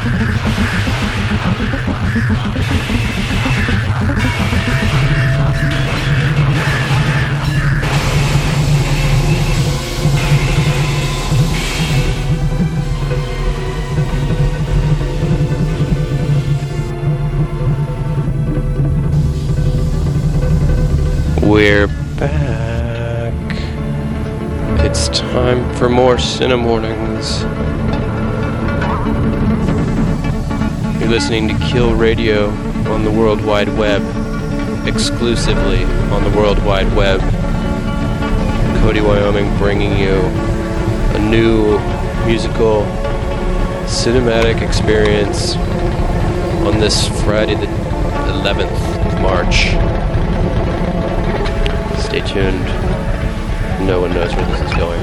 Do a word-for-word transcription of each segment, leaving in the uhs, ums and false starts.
We're back. It's time for more Cine Mornings. You're listening to Kill Radio on the World Wide Web, exclusively on the World Wide Web. Cody, Wyoming, bringing you a new musical cinematic experience on this Friday the eleventh of March. Stay tuned. No one knows where this is going.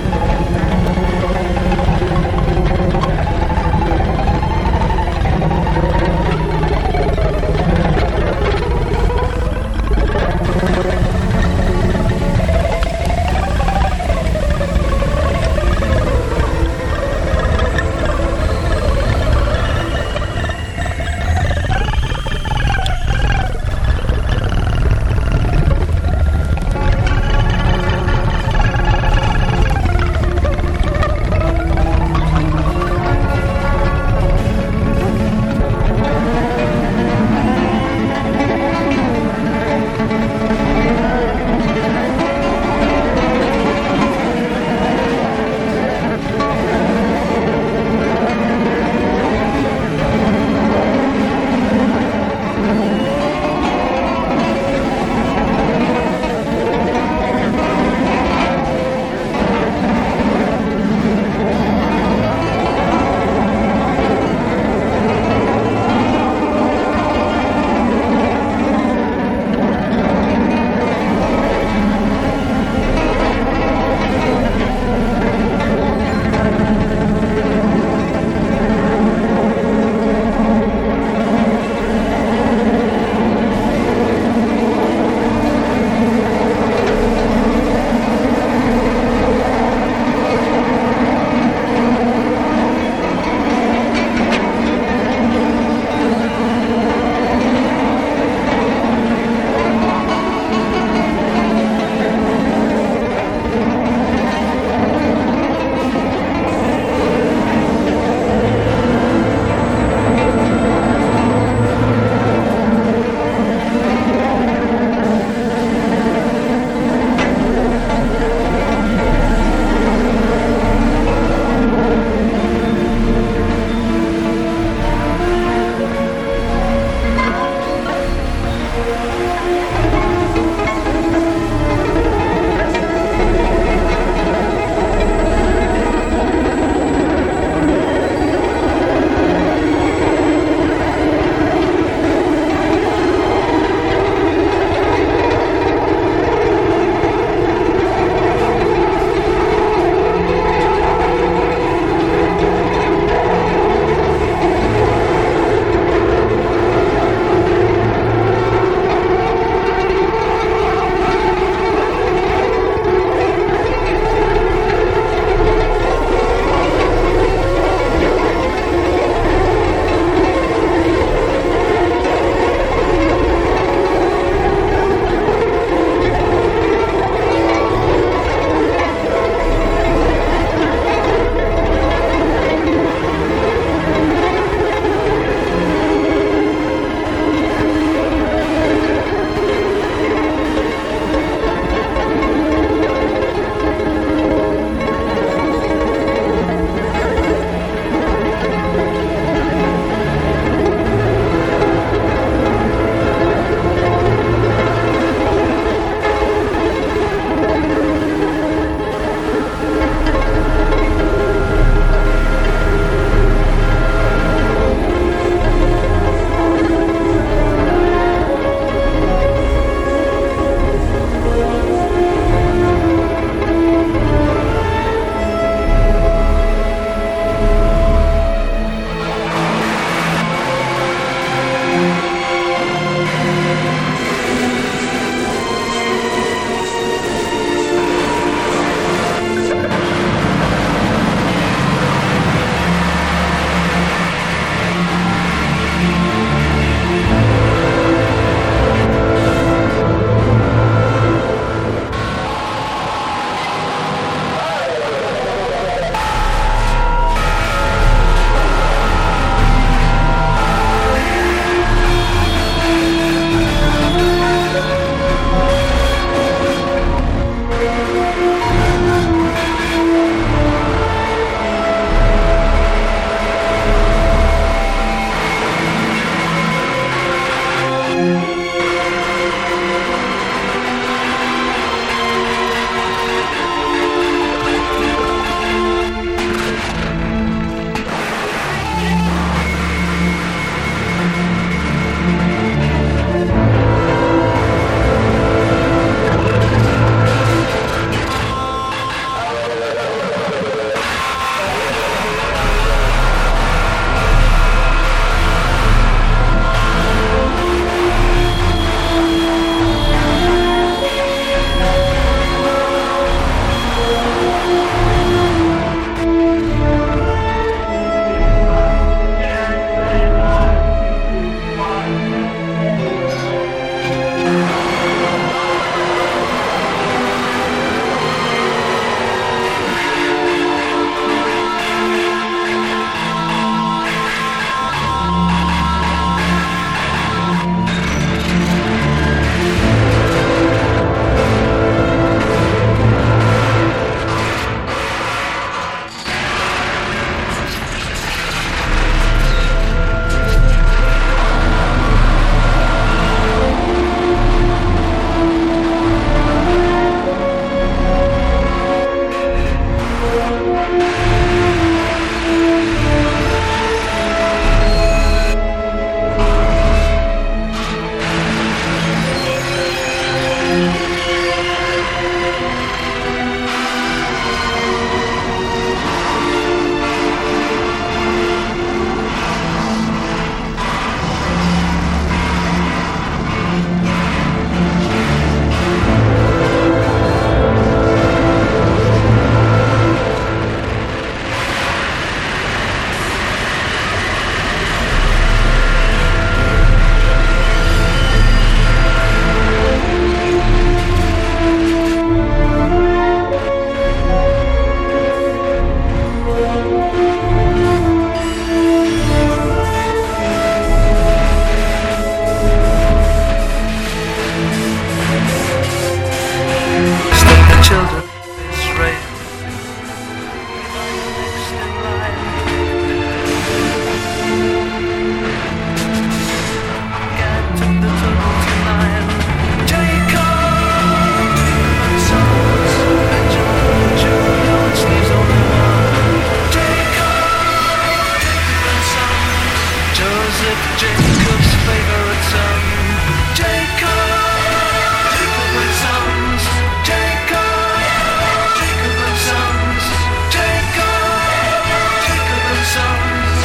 Jacob's favorite son. Jacob, Jacob and Sons. Jacob, Jacob and Sons. Jacob, Jacob and Sons.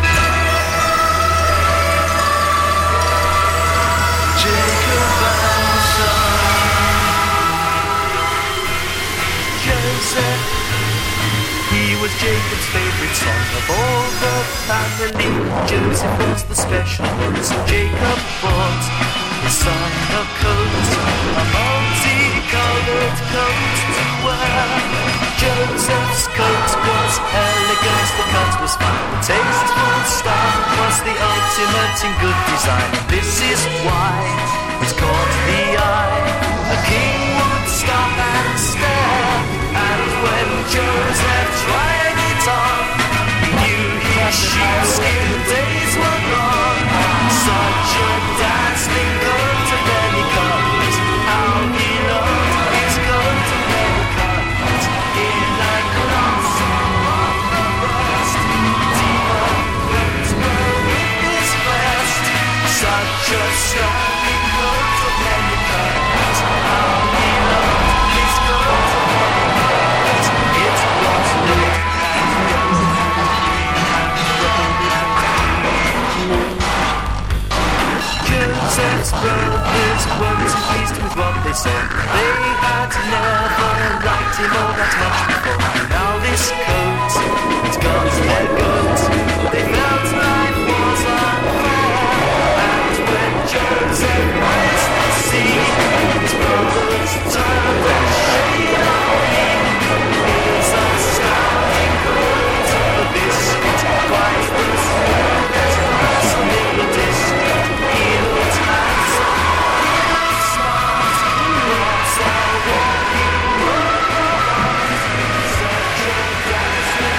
Jacob and Sons. Joseph, he was Jacob's favorite son of all the family. Joseph was the special one, so Jacob bought his son a coat, a multicolored coat to wear. Joseph's coat was elegant, the cut was fine, the tasteful style was the ultimate in good design. And this is why it caught the eye. A king would stop and stare, and when Joseph tried it on, he knew his sheepskin days were gone. Such a dazzling coat of many colors, how he loved his coat of many colors. In a glass of the breast, demon went with his vest. Such a striking coat of many colors, how he loved his coat of many colors. It was red and yellow and green and gold. Joseph's brothers weren't pleased with what they saw. They had never liked him all that much before. Now this coat, it goes their goat. They felt life was unfair. And when Joseph went to sea, his brothers turned and shade on him. Here's a standing coat of a biscuit, quite the sweetest glass in the district. He looked handsome, he looked smart, what's all walking around? Such a dazzling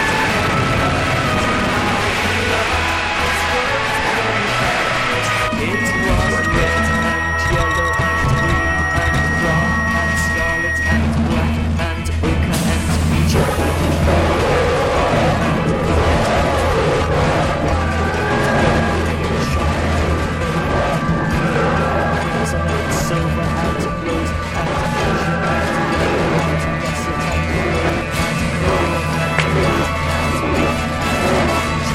coat. It was red and yellow and green and brown and scarlet and black and ochre and peach and silver and rose and azure and yellow and russet and green and gold and rose and pink and orange.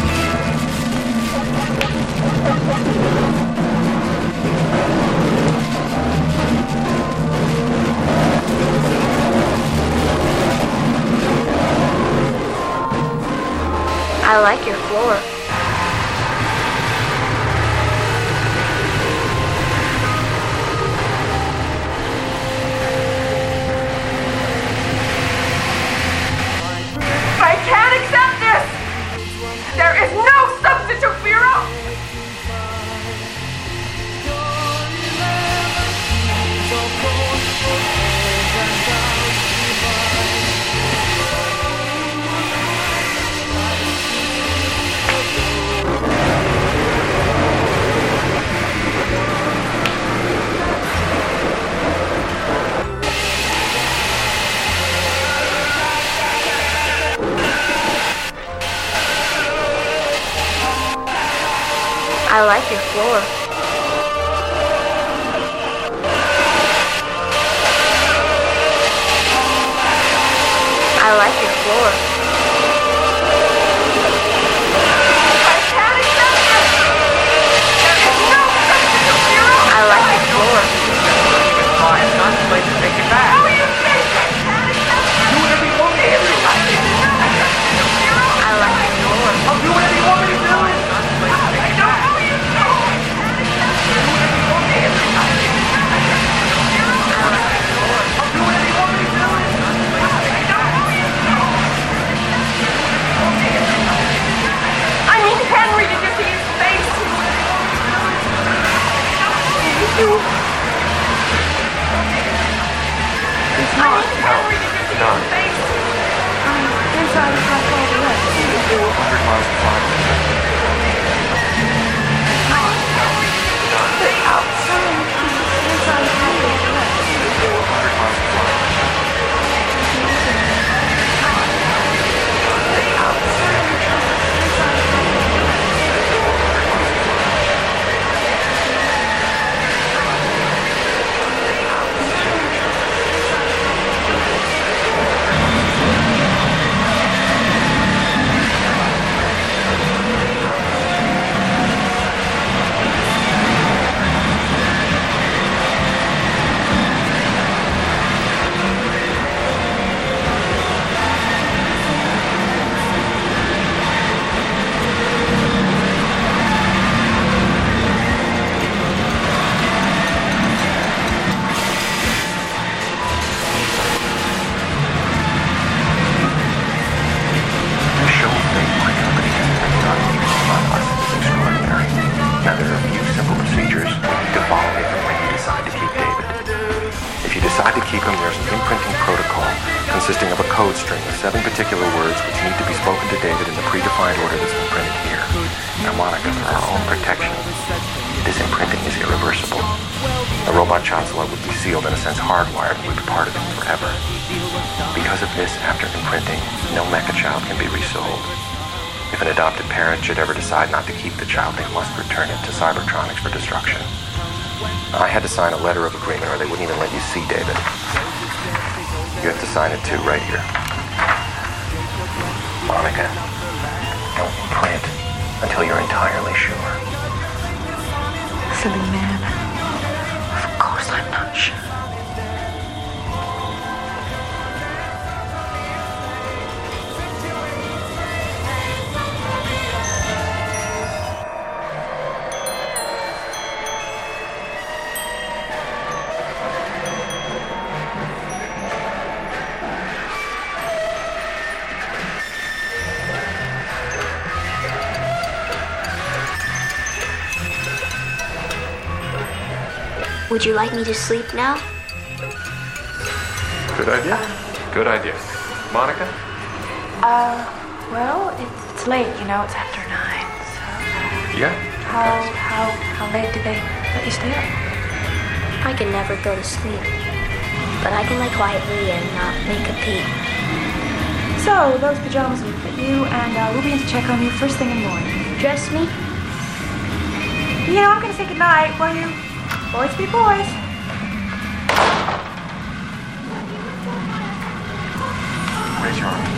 I like your floor. I can't accept this! There is no substitute for your own! I like your floor. I like your floor. I can't accept this! There is no substitute for your own! I like your floor. It's not too late to take it back. How are you saying I can't accept this? Do whatever you want me to do. I like your floor. I'll do whatever you want me to do. It's not too late to take it back. How are you saying I can't accept this? Do whatever you want me to do. I like your floor. I'll do whatever you want me to do. It's not too late to take it back. string of seven particular words which need to be spoken to David in the predefined order that's been printed here. Now, Monica, for our own protection, this imprinting is irreversible. The robot chancellor would be sealed, in a sense hardwired, and would be part of it forever. Because of this, after imprinting, no mecha child can be resold. If an adopted parent should ever decide not to keep the child, they must return it to Cybertronics for destruction. I had to sign a letter of agreement or they wouldn't even let you see David. You have to sign it too, right here. Monica, don't print until you're entirely sure. Silly man. Of course I'm not sure. Would you like me to sleep now? Good idea. Good idea. Monica? Uh, well, it's, it's late, you know, it's after nine, so... Yeah? How, how, how late do they let you stay up? I can never go to sleep, but I can lie quietly and not make a peep. So, those pajamas will fit you, and uh, we'll be in to check on you first thing in the morning. Dress me? You know, I'm gonna say goodnight, will you? Boys be boys. Raise your arm.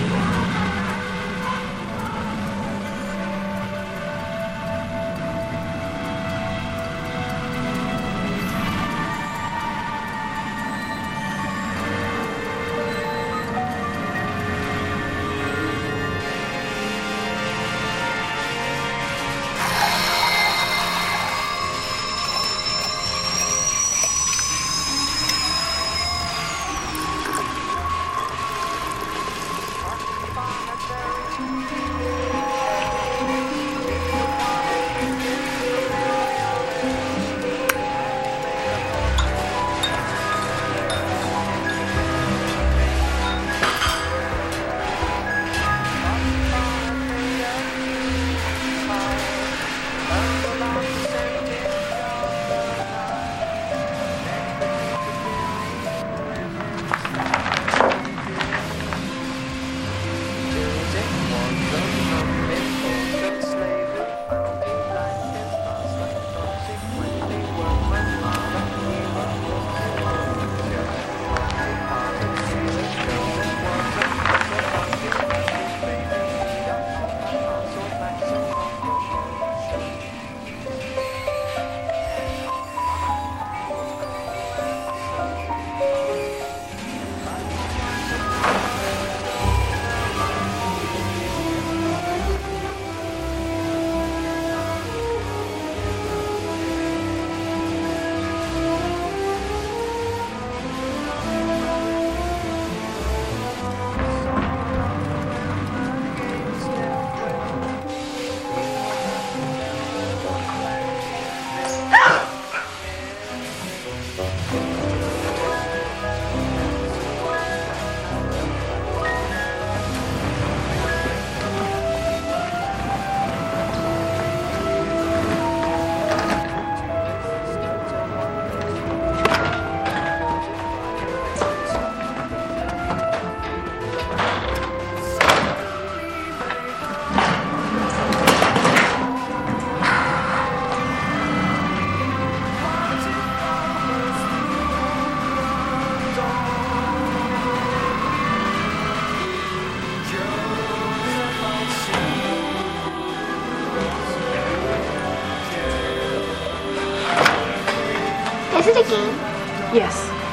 Is it a game? Yes.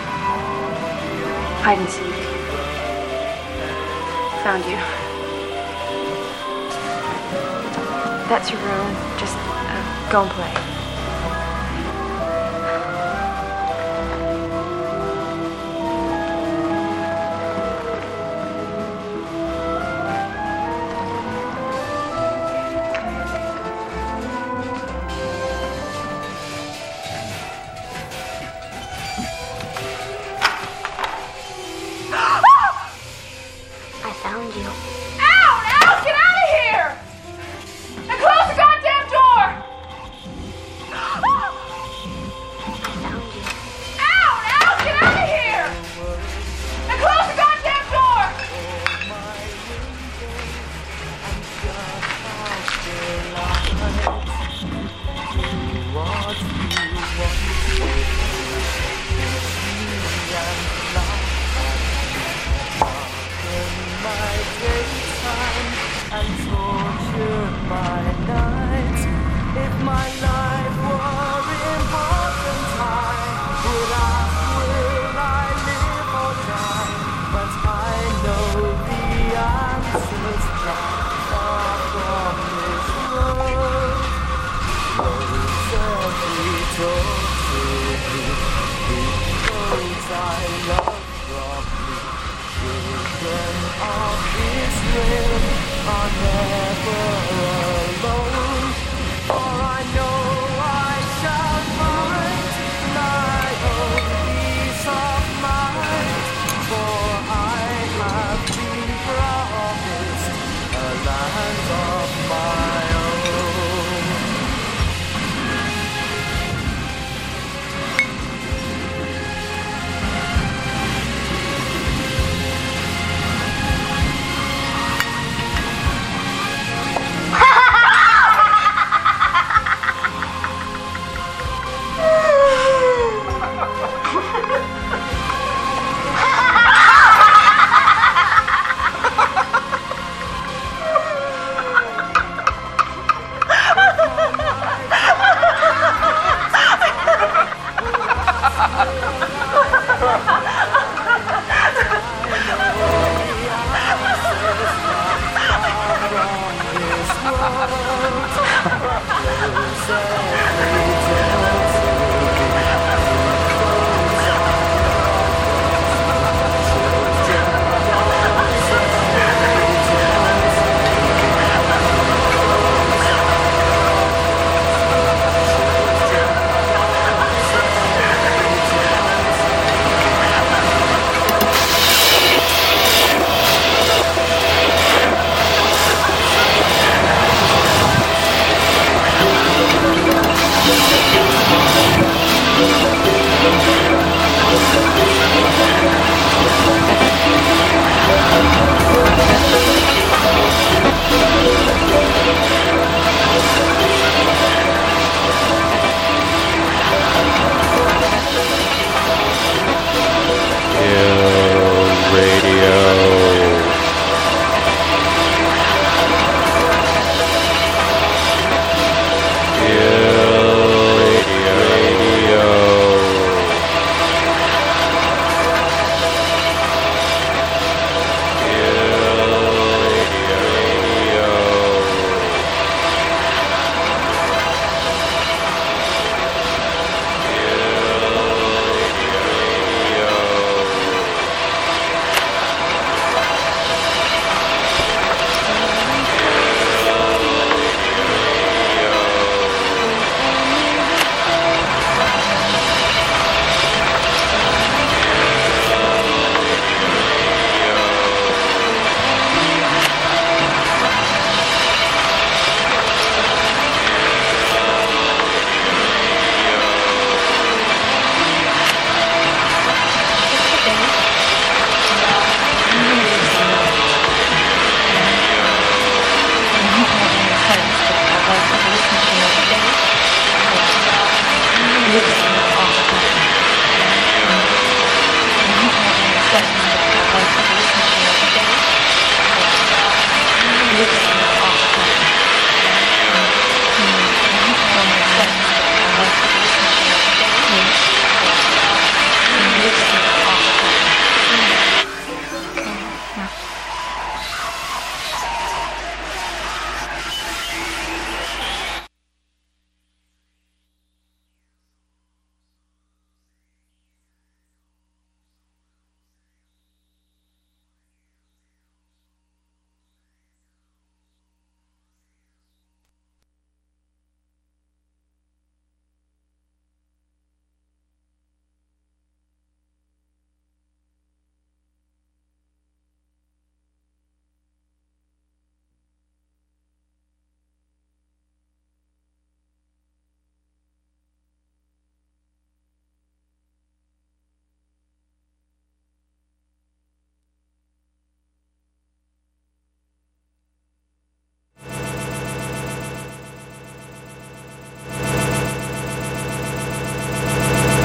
Hide and seek. Found you. That's your room. Just uh, go and play. I of Israel are never alone. For I know I shall find my own peace of mind. For I have been promised a land of my own.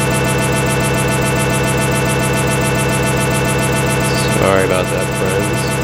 Sorry about that, friends.